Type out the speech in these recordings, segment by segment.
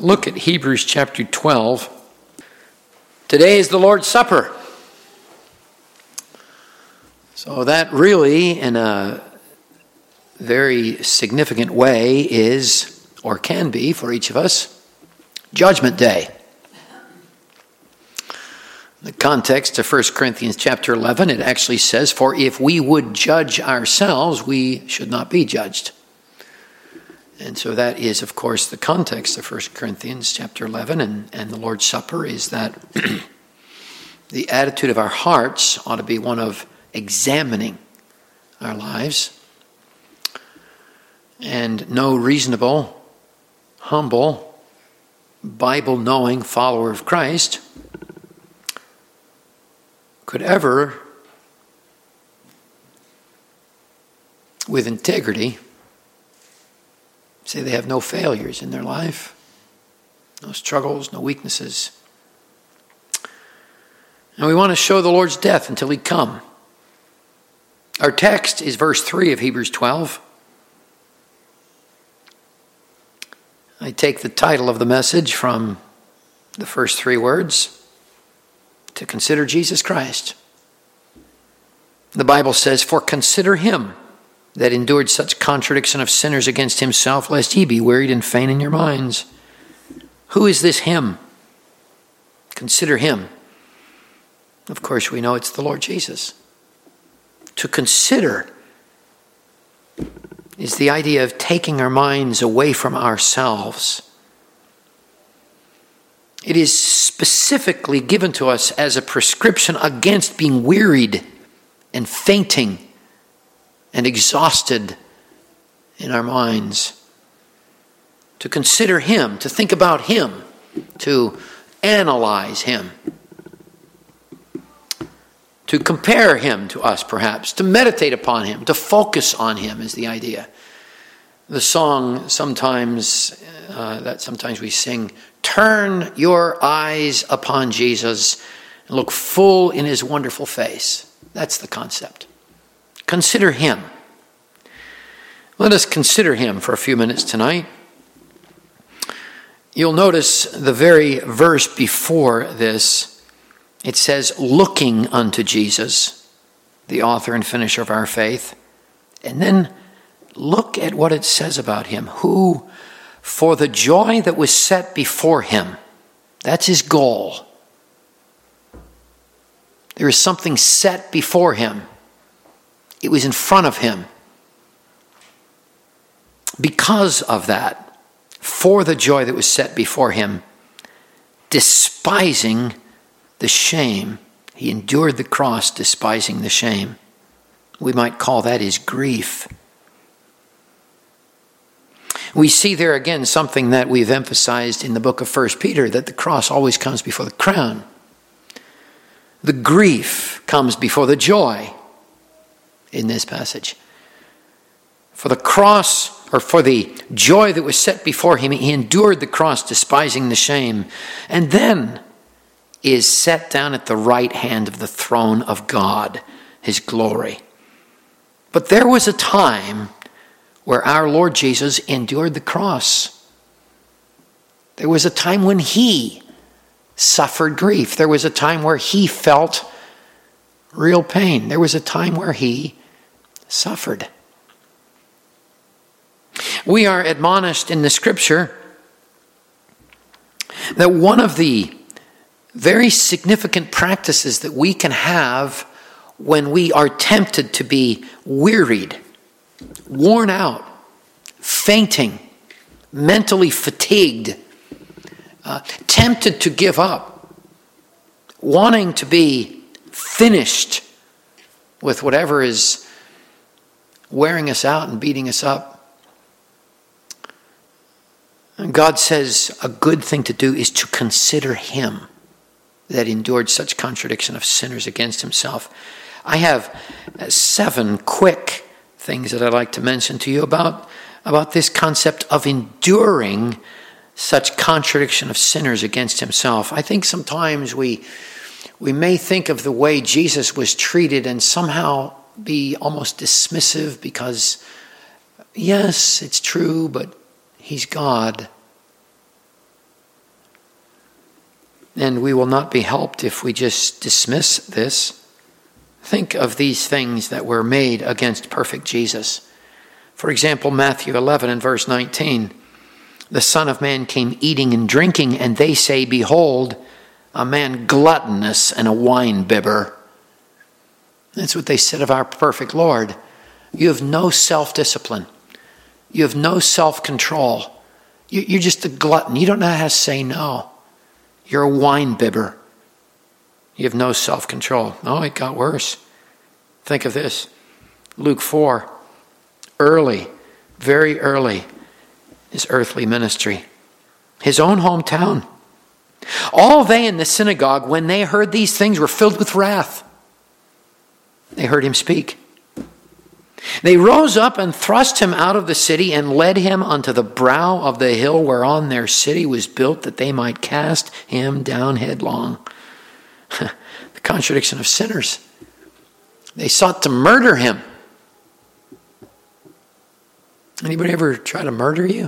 look at Hebrews chapter 12. Today is the Lord's Supper. So that really, in a very significant way, is, or can be for each of us, Judgment Day. The context of 1 Corinthians chapter 11, it actually says, "For if we would judge ourselves, we should not be judged." And so that is, of course, the context of 1 Corinthians chapter 11, and the Lord's Supper is that the attitude of our hearts ought to be one of examining our lives. And no reasonable, humble, Bible-knowing follower of Christ could ever, with integrity, say they have no failures in their life, no struggles, no weaknesses. And we want to show the Lord's death until he come. Our text is verse 3 of Hebrews 12. I take the title of the message from the first three words, to consider Jesus Christ. The Bible says, "For consider him that endured such contradiction of sinners against himself, lest ye be wearied and faint in your minds." Who is this him? Consider him. Of course, we know it's the Lord Jesus. To consider is the idea of taking our minds away from ourselves. It is specifically given to us as a prescription against being wearied and fainting and exhausted in our minds. To consider him, to think about him, to analyze him, to compare him to us perhaps, to meditate upon him, to focus on him is the idea. The song sometimes we sing, "Turn your eyes upon Jesus and look full in his wonderful face." That's the concept. Consider him. Let us consider him for a few minutes tonight. You'll notice the very verse before this, it says, "Looking unto Jesus, the author and finisher of our faith." And then look at what it says about him, who for the joy that was set before him, that's his goal. There is something set before him. It was in front of him. Because of that, for the joy that was set before him, despising the shame, he endured the cross, despising the shame. We might call that his grief. We see there again something that we've emphasized in the book of 1 Peter, that the cross always comes before the crown. The grief comes before the joy in this passage. For the cross, or for the joy that was set before him, he endured the cross, despising the shame, and then is set down at the right hand of the throne of God, his glory. But there was a time where our Lord Jesus endured the cross. There was a time when he suffered grief. There was a time where he felt real pain. There was a time where he suffered. We are admonished in the scripture that one of the very significant practices that we can have when we are tempted to be wearied, worn out, fainting, mentally fatigued, tempted to give up, wanting to be finished with whatever is wearing us out and beating us up. And God says a good thing to do is to consider him that endured such contradiction of sinners against himself. I have 7 quick things that I'd like to mention to you about this concept of enduring such contradiction of sinners against himself. I think sometimes we may think of the way Jesus was treated and somehow be almost dismissive because, yes, it's true, but he's God. And we will not be helped if we just dismiss this. Think of these things that were made against perfect Jesus. For example, Matthew 11 and verse 19. The Son of Man came eating and drinking, and they say, behold, a man gluttonous and a wine-bibber. That's what they said of our perfect Lord. You have no self-discipline. You have no self-control. You're just a glutton. You don't know how to say no. You're a wine-bibber. You have no self-control. Oh, it got worse. Think of this. Luke 4. Early, very early, his earthly ministry. His own hometown. All they in the synagogue, when they heard these things, were filled with wrath. They heard him speak. They rose up and thrust him out of the city and led him unto the brow of the hill whereon their city was built, that they might cast him down headlong. The contradiction of sinners. They sought to murder him. Anybody ever try to murder you?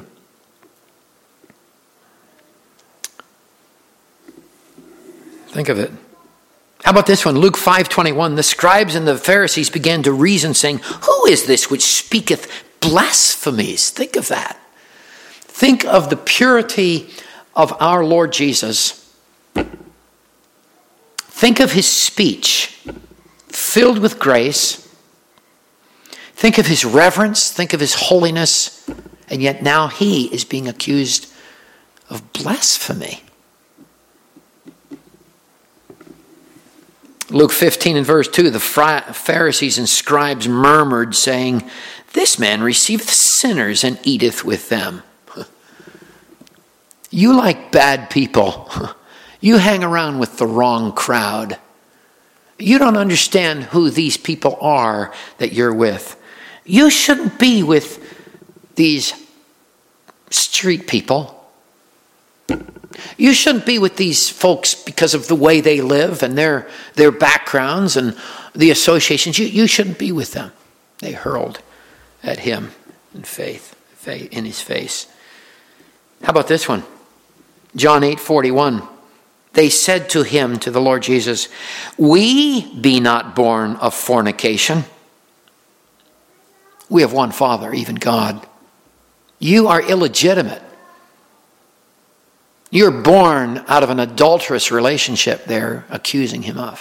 Think of it. How about this one? Luke 5:21. The scribes and the Pharisees began to reason, saying, who is this which speaketh blasphemies? Think of that. Think of the purity of our Lord Jesus. Think of his speech filled with grace. Think of his reverence. Think of his holiness. And yet now he is being accused of blasphemy. Luke 15 and verse 2, the Pharisees and scribes murmured, saying, this man receiveth sinners and eateth with them. You like bad people. You hang around with the wrong crowd. You don't understand who these people are that you're with. You shouldn't be with these street people. You shouldn't be with these folks because of the way they live and their backgrounds and the associations. You shouldn't be with them. They hurled at him in faith in his face. How about this one? John 8:41. They said to him, to the Lord Jesus, we be not born of fornication. We have one Father, even God. You are illegitimate. You're born out of an adulterous relationship they're accusing him of.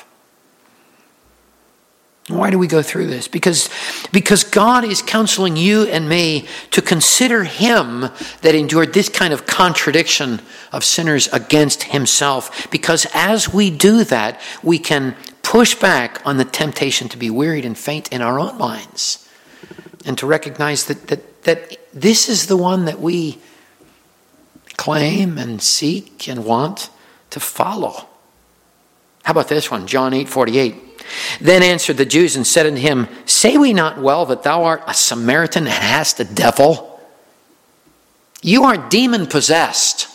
Why do we go through this? Because God is counseling you and me to consider him that endured this kind of contradiction of sinners against himself. Because as we do that, we can push back on the temptation to be wearied and faint in our own minds. And to recognize that this is the one that we claim and seek and want to follow. How about this one? John 8:48. Then answered the Jews and said unto him, say we not well that thou art a Samaritan and hast a devil? You are demon possessed.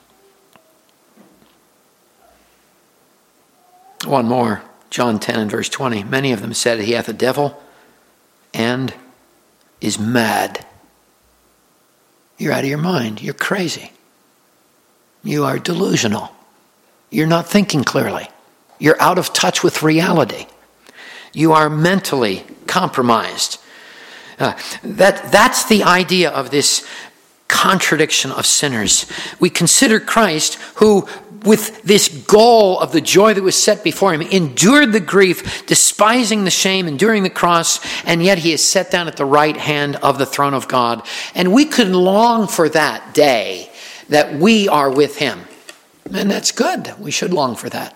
One more. John 10 and verse 20. Many of them said, he hath a devil and is mad. You're out of your mind. You're crazy. You are delusional. You're not thinking clearly. You're out of touch with reality. You are mentally compromised. That's the idea of this contradiction of sinners. We consider Christ, who with this goal of the joy that was set before him, endured the grief, despising the shame, enduring the cross, and yet he is set down at the right hand of the throne of God. And we could long for that day that we are with him. And that's good. We should long for that.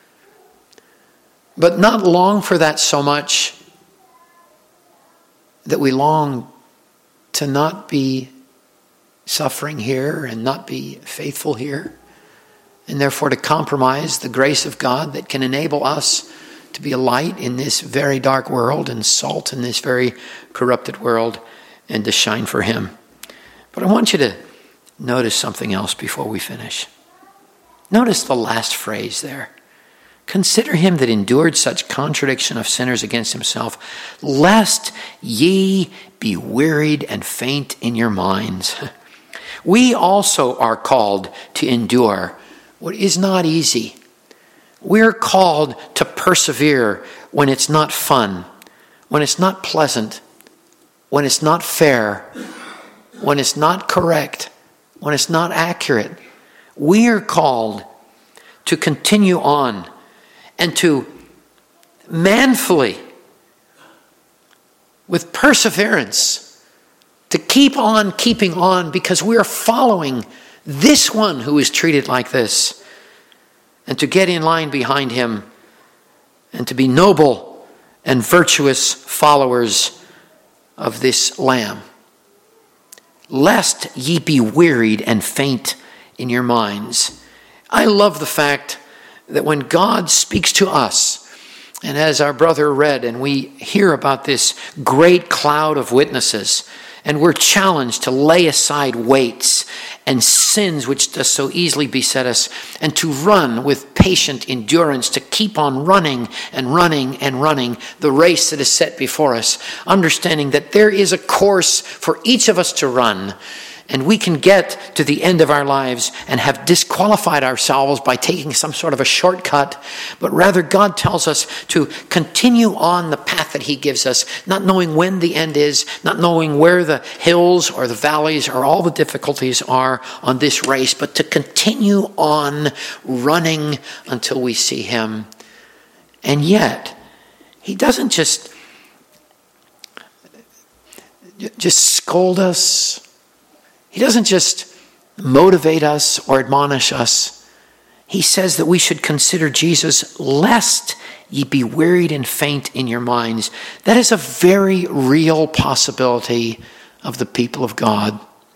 But not long for that so much that we long to not be suffering here and not be faithful here, and therefore to compromise the grace of God that can enable us to be a light in this very dark world and salt in this very corrupted world and to shine for him. But I want you to notice something else before we finish. Notice the last phrase there. Consider him that endured such contradiction of sinners against himself, lest ye be wearied and faint in your minds. We also are called to endure what is not easy. We're called to persevere when it's not fun, when it's not pleasant, when it's not fair, when it's not correct, when it's not accurate. We are called to continue on and to manfully, with perseverance, to keep on keeping on, because we are following this one who is treated like this, and to get in line behind him and to be noble and virtuous followers of this Lamb. Lest ye be wearied and faint in your minds. I love the fact that when God speaks to us, and as our brother read, and we hear about this great cloud of witnesses, and we're challenged to lay aside weights and sins which does so easily beset us, and to run with patient endurance, to keep on running and running and running the race that is set before us, understanding that there is a course for each of us to run. And we can get to the end of our lives and have disqualified ourselves by taking some sort of a shortcut. But rather, God tells us to continue on the path that he gives us, not knowing when the end is, not knowing where the hills or the valleys or all the difficulties are on this race, but to continue on running until we see him. And yet, he doesn't just scold us. He doesn't just motivate us or admonish us. He says that we should consider Jesus, lest ye be wearied and faint in your minds. That is a very real possibility of the people of God.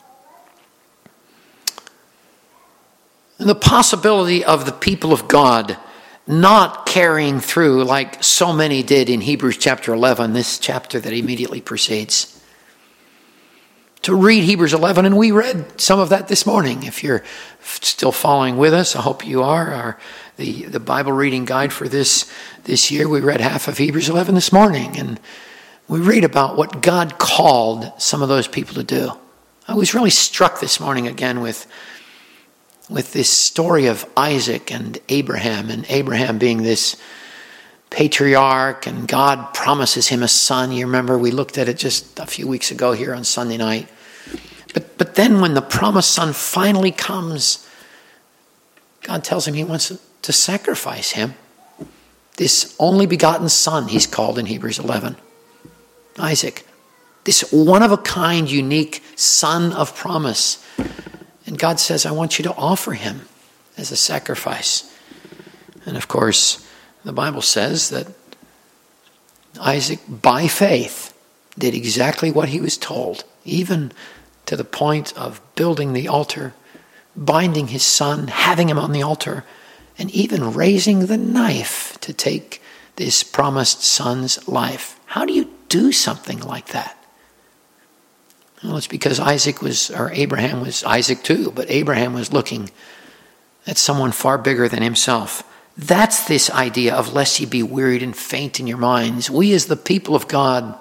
And the possibility of the people of God not carrying through like so many did in Hebrews chapter 11, this chapter that immediately precedes. To read Hebrews 11, and we read some of that this morning. If you're still following with us, I hope you are. The Bible reading guide for this year, we read half of Hebrews 11 this morning, and we read about what God called some of those people to do. I was really struck this morning again with this story of Isaac and Abraham being this patriarch, and God promises him a son. You remember we looked at it just a few weeks ago here on Sunday night. But then when the promised son finally comes, God tells him he wants to sacrifice him. This only begotten son, he's called in Hebrews 11. Isaac. This one-of-a-kind, unique son of promise. And God says, I want you to offer him as a sacrifice. And of course, the Bible says that Isaac, by faith, did exactly what he was told, even to the point of building the altar, binding his son, having him on the altar, and even raising the knife to take this promised son's life. How do you do something like that? Well, it's because Abraham was Isaac too, but Abraham was looking at someone far bigger than himself. That's this idea of lest ye be wearied and faint in your minds. We as the people of God,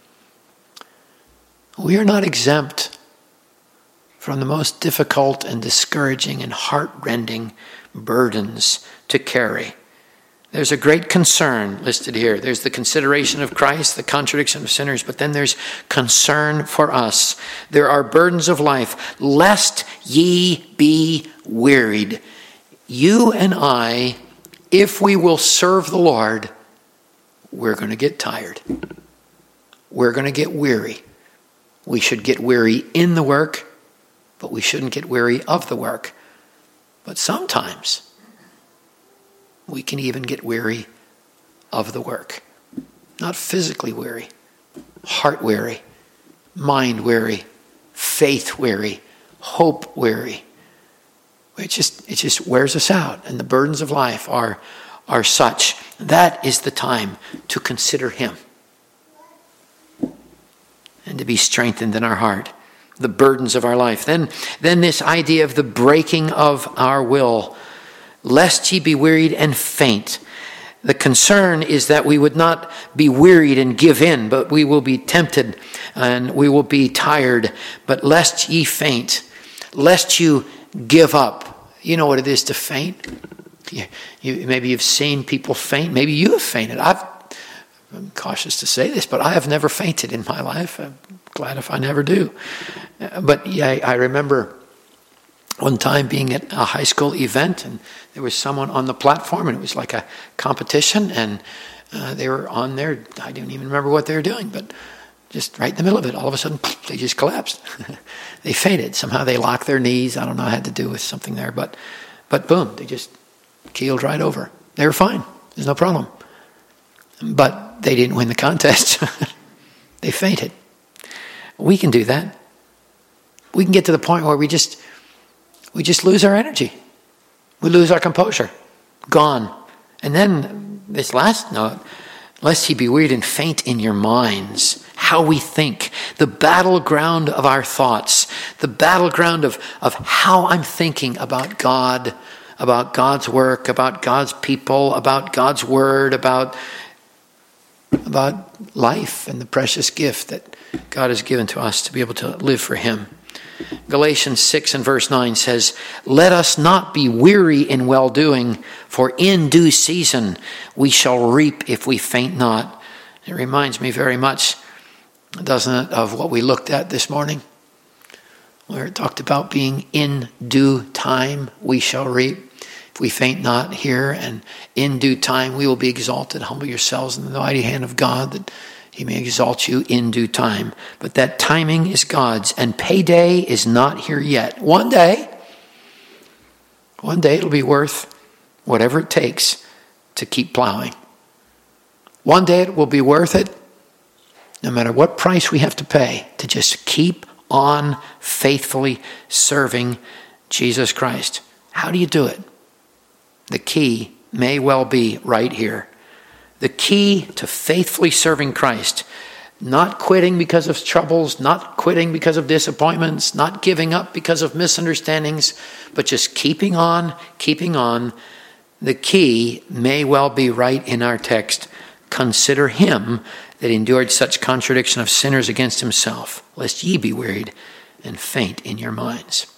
we are not exempt from the most difficult and discouraging and heart-rending burdens to carry. There's a great concern listed here. There's the consideration of Christ, the contradiction of sinners, but then there's concern for us. There are burdens of life, lest ye be wearied. You and I, if we will serve the Lord, we're going to get tired. We're going to get weary. We should get weary in the work, but we shouldn't get weary of the work. But sometimes we can even get weary of the work. Not physically weary, heart weary, mind weary, faith weary, hope weary. It just wears us out, and the burdens of life are such. That is the time to consider him and to be strengthened in our heart, the burdens of our life. Then this idea of the breaking of our will, lest ye be wearied and faint. The concern is that we would not be wearied and give in, but we will be tempted and we will be tired. But lest ye faint, lest you give up. You know what it is to faint. Maybe you've seen people faint. Maybe you have fainted. I'm cautious to say this, but I have never fainted in my life. I'm glad if I never do. But yeah, I remember one time being at a high school event, and there was someone on the platform, and it was like a competition, and they were on there. I don't even remember what they were doing, but just right in the middle of it, all of a sudden, they just collapsed. They fainted. Somehow they locked their knees. I don't know, it had to do with something there, but boom, they just keeled right over. They were fine. There's no problem. But they didn't win the contest. They fainted. We can do that. We can get to the point where we just lose our energy. We lose our composure. Gone. And then this last note, lest he be wearied and faint in your minds. How we think. The battleground of our thoughts. The battleground of how I'm thinking about God, about God's work, about God's people, about God's word, about life and the precious gift that God has given to us to be able to live for him. Galatians 6 and verse 9 says, let us not be weary in well-doing, for in due season we shall reap if we faint not. It reminds me very much, doesn't it, of what we looked at this morning, where it talked about being in due time we shall reap. If we faint not here, and in due time we will be exalted. Humble yourselves in the mighty hand of God, that he may exalt you in due time. But that timing is God's, and payday is not here yet. One day it'll be worth whatever it takes to keep plowing. One day it will be worth it, no matter what price we have to pay, to just keep on faithfully serving Jesus Christ. How do you do it? The key may well be right here. The key to faithfully serving Christ, not quitting because of troubles, not quitting because of disappointments, not giving up because of misunderstandings, but just keeping on. The key may well be right in our text. Consider him that endured such contradiction of sinners against himself, lest ye be wearied and faint in your minds.